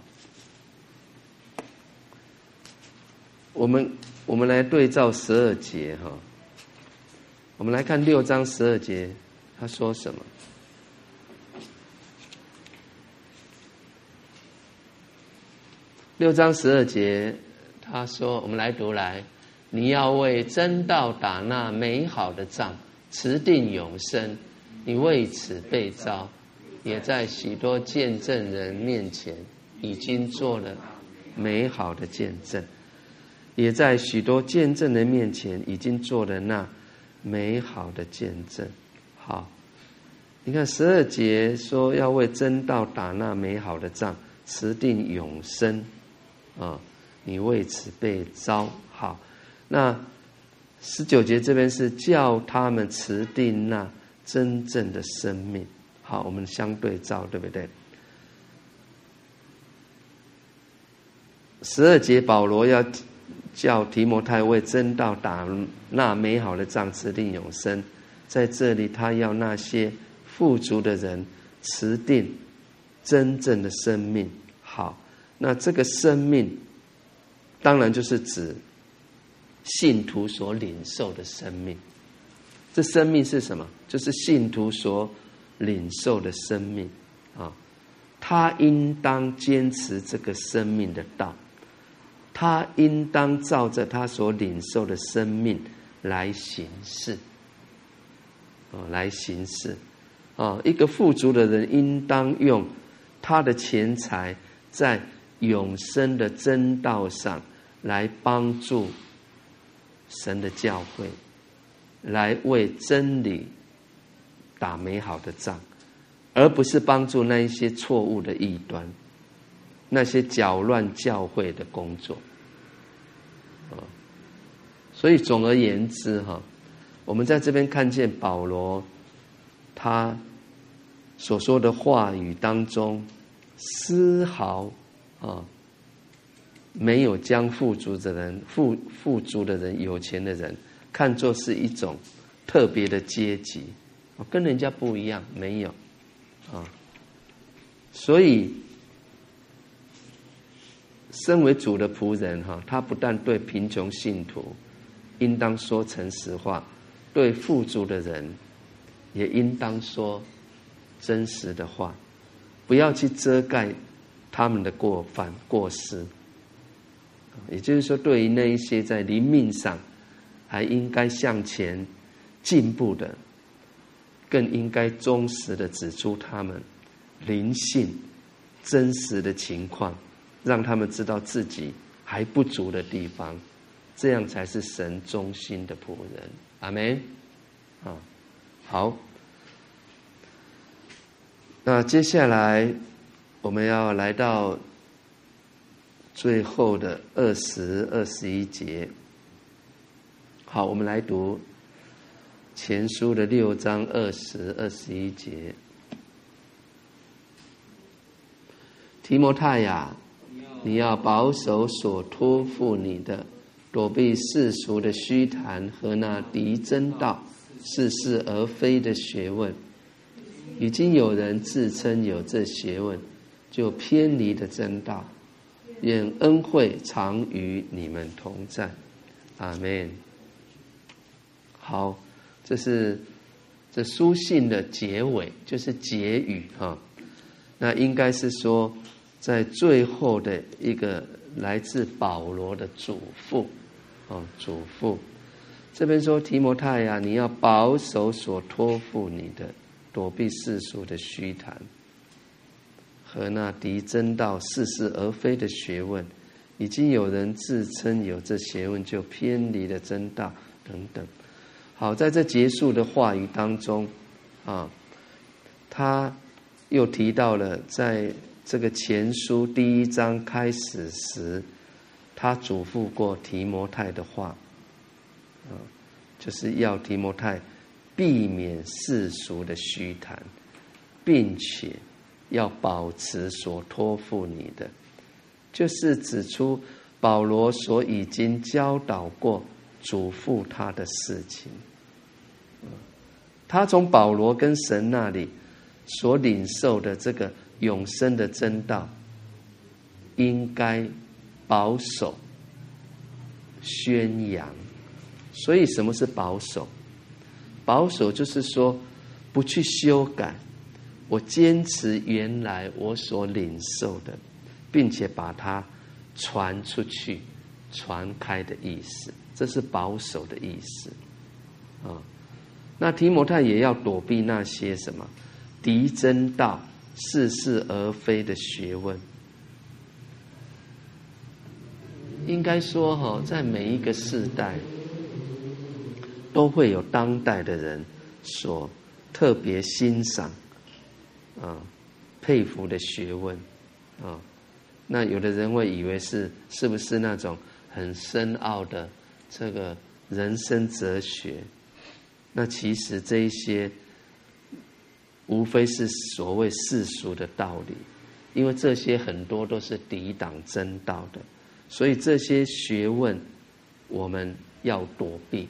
我们我们来对照十二节哈，我们来看六章十二节，他说什么？六章十二节，他说，我们来读来，你要为真道打那美好的仗，持定永生。你为此被召，也在许多见证人面前已经做了美好的见证，也在许多见证人面前已经做了那美好的见证。好，你看十二节说要为真道打那美好的仗，持定永生啊，你为此被召。好，那十九节这边是叫他们持定那真正的生命。好，我们相对照，对不对？十二节保罗要叫提摩太为真道打那美好的仗，持定永生。在这里他要那些富足的人持定真正的生命。好，那这个生命当然就是指信徒所领受的生命。这生命是什么？就是信徒所领受的生命啊。他应当坚持这个生命的道，他应当照着他所领受的生命来行事啊，来行事啊。一个富足的人应当用他的钱财在永生的真道上来帮助神的教会，来为真理打美好的仗， 而不是帮助那一些错误的异端，那些搅乱教会的工作。所以总而言之哈，我们在这边看见保罗他所说的话语当中，丝毫啊没有将富足的人、富富足的人、有钱的人看作是一种特别的阶级，跟人家不一样，没有啊。所以，身为主的仆人哈，他不但对贫穷信徒应当说诚实话，对富足的人也应当说真实的话，不要去遮盖他们的过犯过失。也就是说，对于那一些在灵命上还应该向前进步的，更应该忠实的指出他们灵性真实的情况，让他们知道自己还不足的地方，这样才是神忠心的仆人。阿们。啊，好。那接下来我们要来到最后的二十、二十一节。好，我们来读前书的六章二十、二十一节。提摩太呀，你要保守所托付你的，躲避世俗的虚谈和那敌真道、似是而非的学问。已经有人自称有这学问，就偏离了真道。愿恩惠常与你们同在。阿们。好，这是这书信的结尾，就是结语哈。那应该是说，在最后的一个来自保罗的嘱咐，哦，嘱咐。这边说提摩太呀，你要保守所托付你的，躲避世俗的虚谈和那敌真道、似是而非的学问。已经有人自称有这学问，就偏离了真道等等。好，在这结束的话语当中啊，他又提到了在这个前书第一章开始时，他嘱咐过提摩太的话啊，就是要提摩太避免世俗的虚谈，并且要保持所托付你的，就是指出保罗所已经教导过、嘱咐他的事情。他从保罗跟神那里所领受的这个永生的真道，应该保守、宣扬。所以什么是保守？保守就是说不去修改，我坚持原来我所领受的，并且把它传出去、传开的意思，这是保守的意思啊。那提摩太也要躲避那些什么敌真道、似是而非的学问。应该说哈，在每一个世代都会有当代的人所特别欣赏啊、佩服的学问啊。那有的人会以为是是不是那种很深奥的这个人生哲学？那其实这一些无非是所谓世俗的道理，因为这些很多都是抵挡真道的，所以这些学问我们要躲避。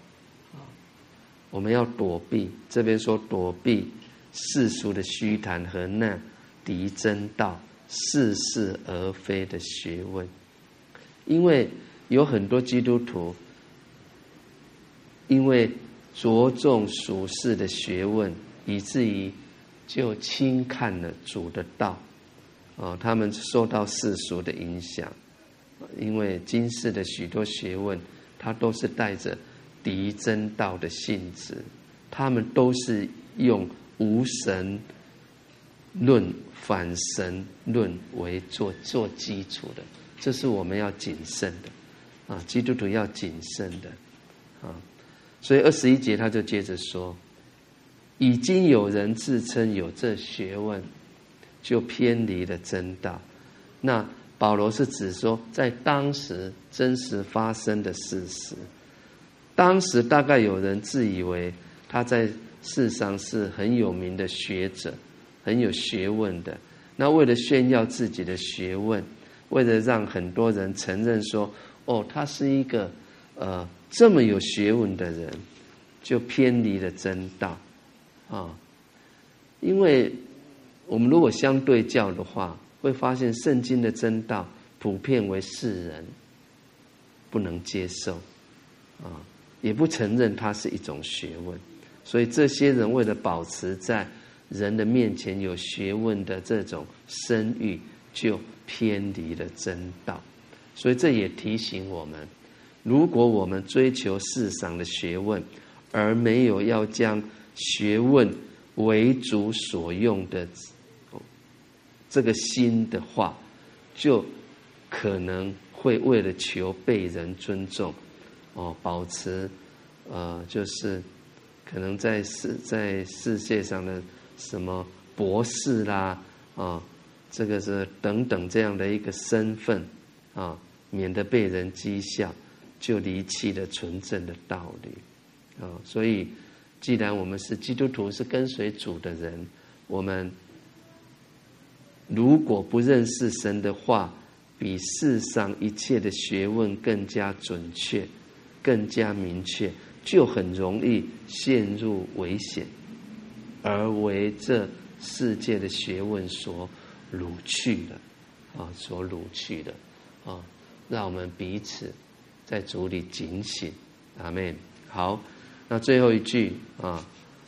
我们要躲避，这边说躲避世俗的虚谈和那敌真道、似是而非的学问。因为有很多基督徒因为着重属世的学问，以至于就轻看了主的道啊，他们受到世俗的影响，因为今世的许多学问它都是带着敌真道的性质，他们都是用无神论、反神论为做做基础的，这是我们要谨慎的啊，基督徒要谨慎的啊。所以二十一节他就接着说已经有人自称有这学问，就偏离了真道。那保罗是指说，在当时真实发生的事实。当时大概有人自以为他在世上是很有名的学者，很有学问的。那为了炫耀自己的学问，为了让很多人承认说，哦，他是一个呃这么有学问的人，就偏离了真道啊。因为我们如果相对较的话，会发现圣经的真道普遍为世人不能接受啊，也不承认它是一种学问。所以这些人为了保持在人的面前有学问的这种声誉，就偏离了真道。所以这也提醒我们，如果我们追求世上的学问，而没有要将学问为主所用的这个心的话，就可能会为了求被人尊重，哦，保持呃，就是可能在世在世界上的什么博士啦，啊，这个是等等这样的一个身份啊，免得被人讥笑，就离弃了纯正的道理啊。所以，既然我们是基督徒，是跟随主的人，我们如果不认识神的话，比世上一切的学问更加准确，更加明确，就很容易陷入危险，而为这世界的学问所掳去了啊，所掳去了啊，让我们彼此在主里警醒，阿们。好，那最后一句啊，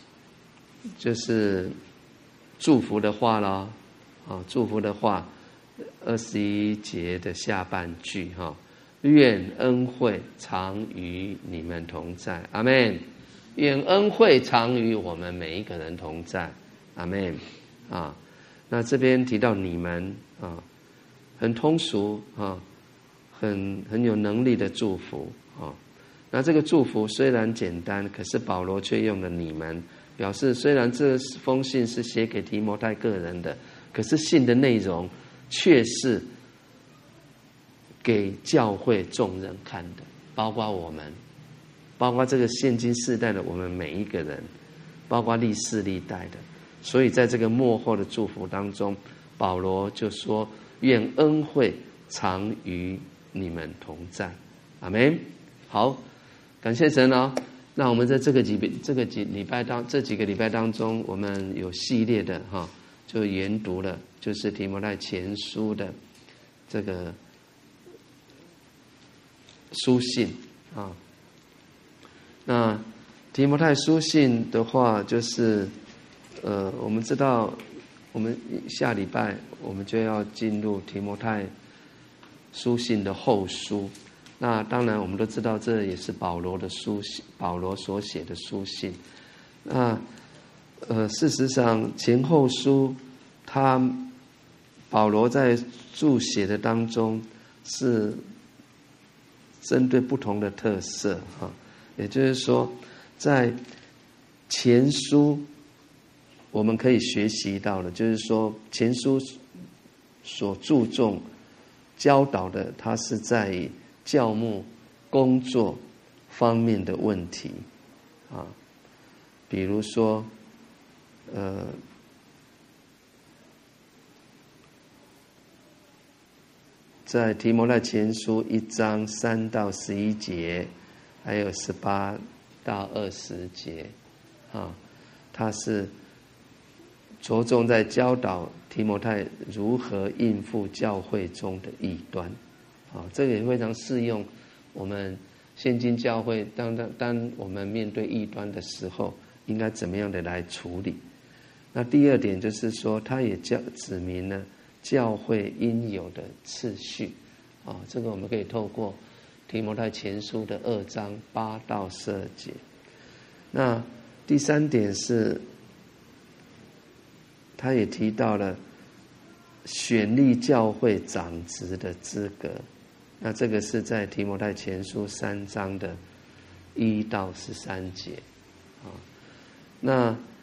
就是祝福的话了啊，祝福的话，二十一节的下半句哈，愿恩惠常与你们同在，阿们。愿恩惠常与我们每一个人同在，阿们啊。那这边提到你们啊，很通俗啊，很很有能力的祝福啊。那这个祝福虽然简单，可是保罗却用了你们，表示虽然这封信是写给提摩太个人的，可是信的内容却是给教会众人看的，包括我们，包括这个现今世代的我们每一个人，包括历世历代的。所以在这个末后的祝福当中，保罗就说，愿恩惠常与你们同在，阿们。好，感谢神哦。那我们在这个几这个几礼拜当这几个礼拜当中，我们有系列的哈，就研读了，就是提摩太前书的这个书信啊。那提摩太书信的话，就是呃，我们知道，我们下礼拜我们就要进入提摩太书信的后书。那当然，我们都知道，这也是保罗的书信，保罗所写的书信。那呃，事实上前后书，他保罗在注写的当中是针对不同的特色哈，也就是说，在前书我们可以学习到的，就是说前书所注重教导的，它是在教牧工作方面的问题啊，比如说呃在提摩太前书一章三到十一节，还有十八到二十节啊，它是着重在教导提摩太如何应付教会中的异端。啊，这个也非常适用我们现今教会，当当当我们面对异端的时候，应该怎么样的来处理？那第二点就是说，他也教指明了教会应有的次序。啊，这个我们可以透过提摩太前书的二章八到十二节。那第三点是，他也提到了选立教会长职的资格。那这个是在提摩太前书三章的一到十三节啊。那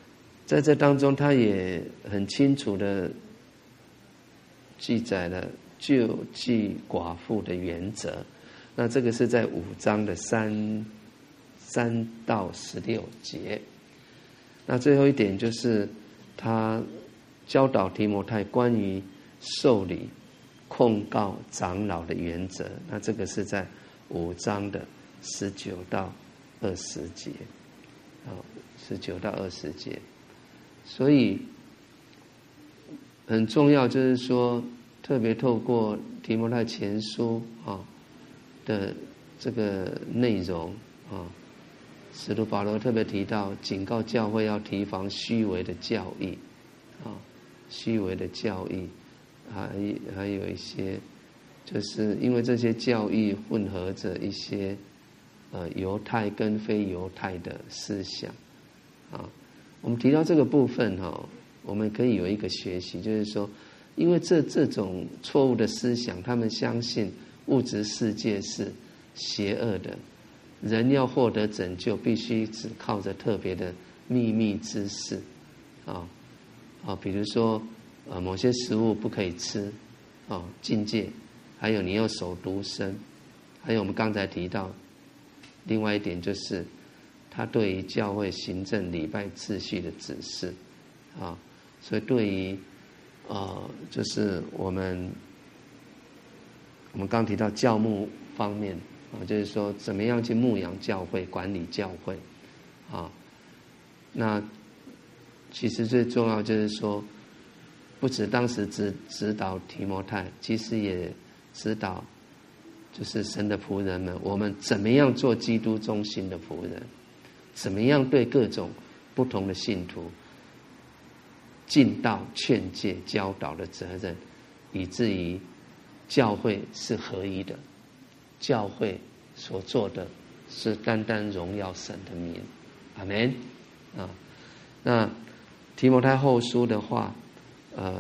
在这当中，他也很清楚的记载了救济寡妇的原则。那这个是在五章的三三到十六节。那最后一点就是他教导提摩太关于受理控告长老的原则。那这个是在五章的十九到二十节，啊，十九到二十节。所以很重要，就是说，特别透过提摩太前书啊的这个内容啊，使徒保罗特别提到，警告教会要提防虚伪的教义啊，虚伪的教义，还还有一些，就是因为这些教义混合着一些呃犹太跟非犹太的思想啊。我们提到这个部分哈，我们可以有一个学习，就是说，因为这这种错误的思想，他们相信物质世界是邪恶的，人要获得拯救，必须只靠着特别的秘密知识啊啊，比如说呃某些食物不可以吃啊，禁戒，还有你要守独身，还有我们刚才提到另外一点就是。他对于教会行政礼拜秩序的指示，啊，所以对于呃，就是我们我们刚提到教牧方面啊，就是说怎么样去牧养教会、管理教会，啊，那其实最重要就是说，不止当时指指导提摩太，其实也指导就是神的仆人们，我们怎么样做基督中心的仆人。怎么样对各种不同的信徒尽到劝诫教导的责任，以至于教会是合一的，教会所做的是单单荣耀神的名。阿们啊。那提摩太后书的话，呃，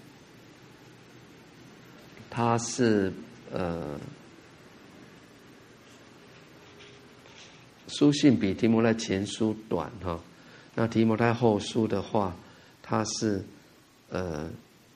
它是呃。书信比提摩太前书短哈，那提摩太后书的话，它是呃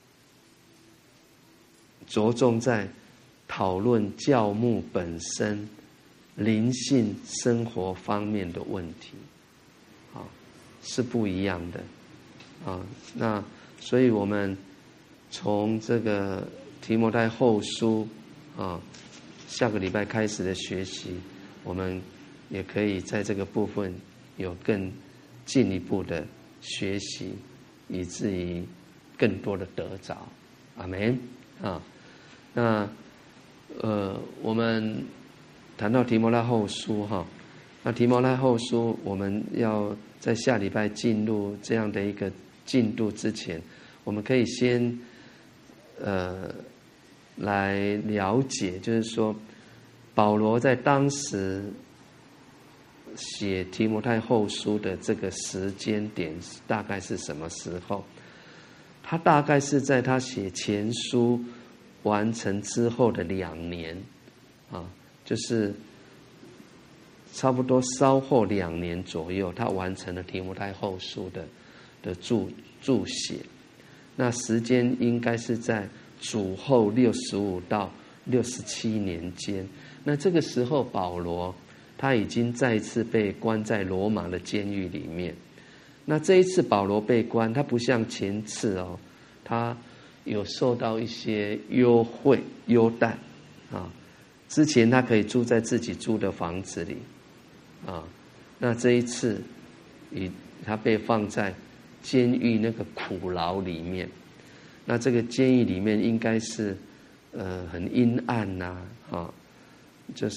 着重在讨论教牧本身灵性生活方面的问题，啊，是不一样的啊。那所以我们从这个提摩太后书啊，下个礼拜开始的学习，我们。也可以在这个部分有更进一步的学习，以至于更多的得着。阿们啊。那呃，我们谈到提摩太后书哈，那提摩太后书我们要在下礼拜进入这样的一个进度之前，我们可以先呃来了解，就是说保罗在当时。写提摩太后书的这个时间点大概是什么时候？他大概是在他写前书完成之后的两年，啊，就是差不多稍后两年左右，他完成了提摩太后书的的注注写。那时间应该是在主后六十五到六十七年间。那这个时候，保罗。他已经再次被关在罗马的监狱里面。那这一次保罗被关，他不像前次哦，他有受到一些优惠优待啊。之前他可以住在自己租的房子里啊，那这一次，以他被放在监狱那个苦牢里面。那这个监狱里面应该是呃很阴暗呐啊，就是。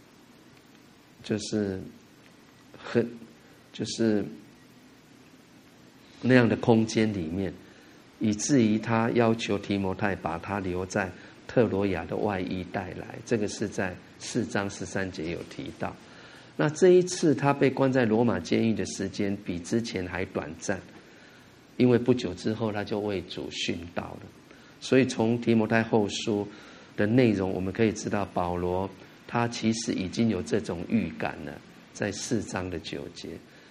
就是很，就是那样的空间里面，以至于他要求提摩太把他留在特罗亚的外衣带来。这个是在四章十三节有提到。那这一次他被关在罗马监狱的时间比之前还短暂，因为不久之后他就为主殉道了。所以从提摩太后书的内容，我们可以知道保罗。他其实已经有这种预感了，在四章的九节，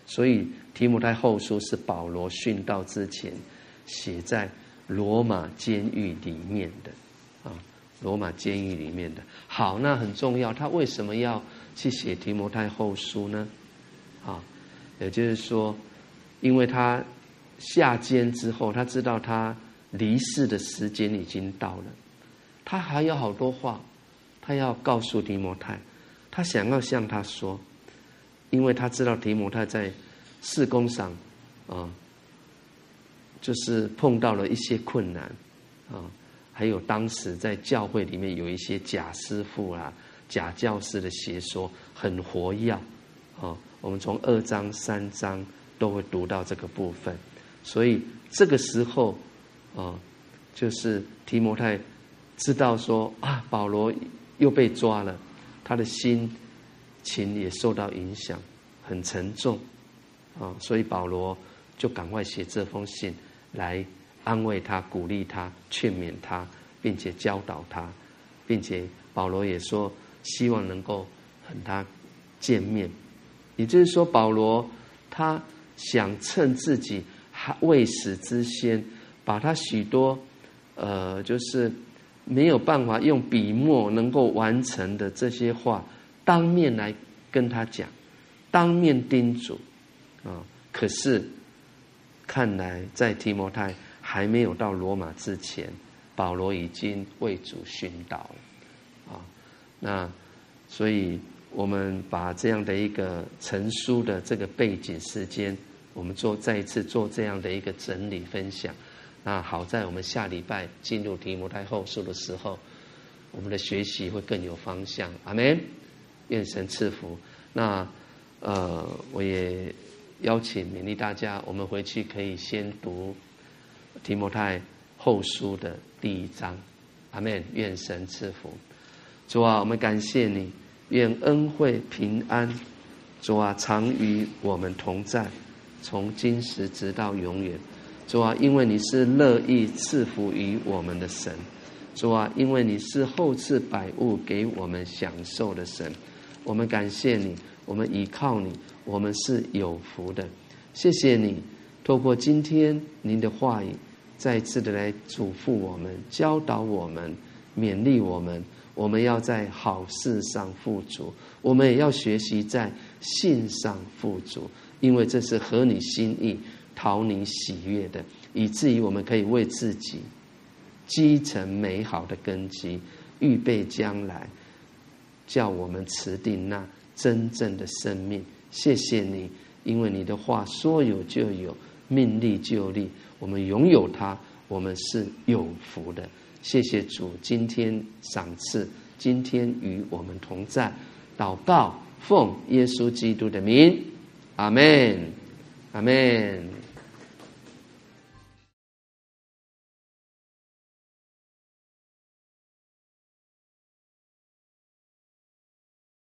所以提摩太后书是保罗殉道之前写在罗马监狱里面的啊，罗马监狱里面的。好，那很重要，他为什么要去写提摩太后书呢？啊，也就是说，因为他下监之后，他知道他离世的时间已经到了，他还有好多话，他要告诉提摩太，他想要向他说，因为他知道提摩太在事工上，啊，就是碰到了一些困难，啊，还有当时在教会里面有一些假师傅啊、假教师的邪说很活跃，啊，我们从二章、三章都会读到这个部分，所以这个时候，啊，就是提摩太知道说啊，保罗又被抓了，他的心情也受到影响，很沉重。啊，所以保罗就赶快写这封信来安慰他、鼓励他、劝勉他，并且教导他，并且保罗也说希望能够和他见面。也就是说，保罗他想趁自己还未死之先，把他许多呃，就是没有办法用笔墨能够完成的这些话，当面来跟他讲，当面叮嘱。啊，可是看来在提摩太还没有到罗马之前，保罗已经为主殉道了啊。那所以我们把这样的一个成书的这个背景时间，我们做再一次做这样的一个整理分享。那好在我们下礼拜进入提摩太后书的时候，我们的学习会更有方向。阿们，愿神赐福。那呃，我也邀请勉励大家，我们回去可以先读提摩太后书的第一章。阿们，愿神赐福。主啊，我们感谢你，愿恩惠平安，主啊，常与我们同在，从今时直到永远。主啊，因为你是乐意赐福于我们的神。主啊，因为你是厚赐百物给我们享受的神。我们感谢你，我们依靠你，我们是有福的。谢谢你透过今天您的话语再次的来嘱咐我们，教导我们，勉励我们，我们要在好事上富足，我们也要学习在信上富足，因为这是合你心意、讨你喜悦的，以至于我们可以为自己积成美好的根基，预备将来叫我们持定那真正的生命。谢谢你，因为你的话说有就有，命立就立，我们拥有它，我们是有福的。谢谢主今天赏赐，今天与我们同在。祷告奉耶稣基督的名，阿们，阿们。